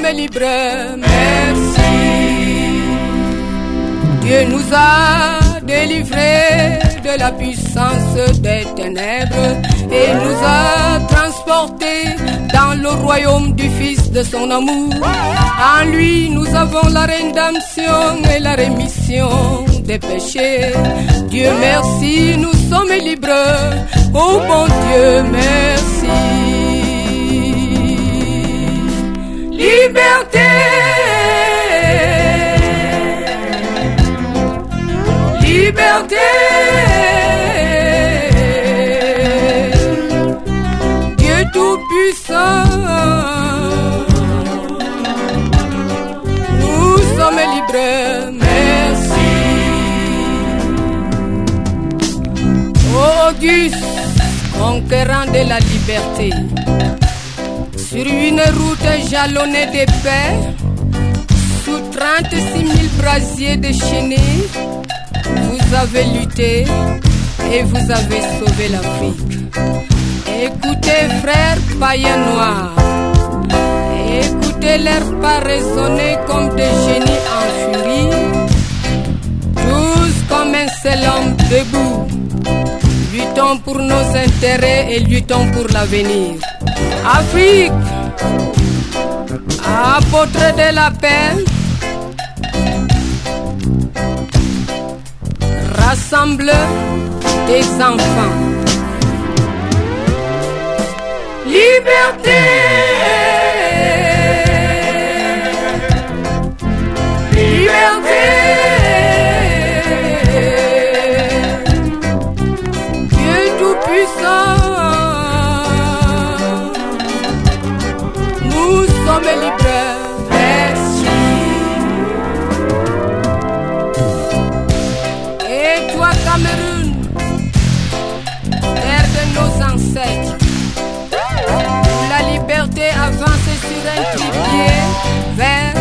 sommes libres, merci. Dieu nous a délivrés de la puissance des ténèbres et nous a transportés dans le royaume du Fils de son amour. En lui, nous avons la rédemption et la rémission des péchés. Dieu merci, nous sommes libres. Oh bon Dieu, merci. Liberté. Liberté, Dieu Tout-Puissant, nous sommes libres, merci. Auguste, conquérant de la liberté, sur une route jalonnée d'épais, sous 36 000 brasiers déchaînés, vous avez lutté et vous avez sauvé l'Afrique. Écoutez, frères païens noirs, écoutez l'air pas résonner comme des génies en furie, tous comme un seul homme debout. Luttons pour nos intérêts et luttons pour l'avenir. Afrique, apôtre de la paix, rassemble tes enfants. Liberté. Liberté. Dieu Tout-Puissant, nous sommes libres. Cameroun, terre de nos ancêtres, où la liberté avance sur un trépied vert,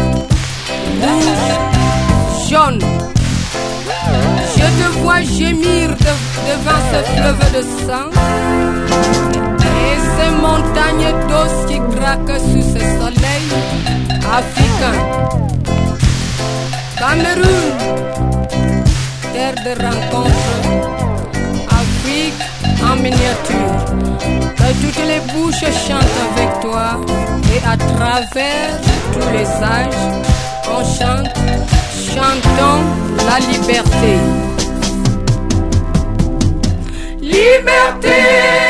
rouge, jaune. Je te vois gémir devant ce fleuve de sang et ces montagnes d'os qui craquent sous ce soleil africain. Cameroun, terre de rencontre, Afrique en miniature. Que toutes les bouches chantent avec toi et à travers tous les âges, on chante, chantons la liberté. Liberté.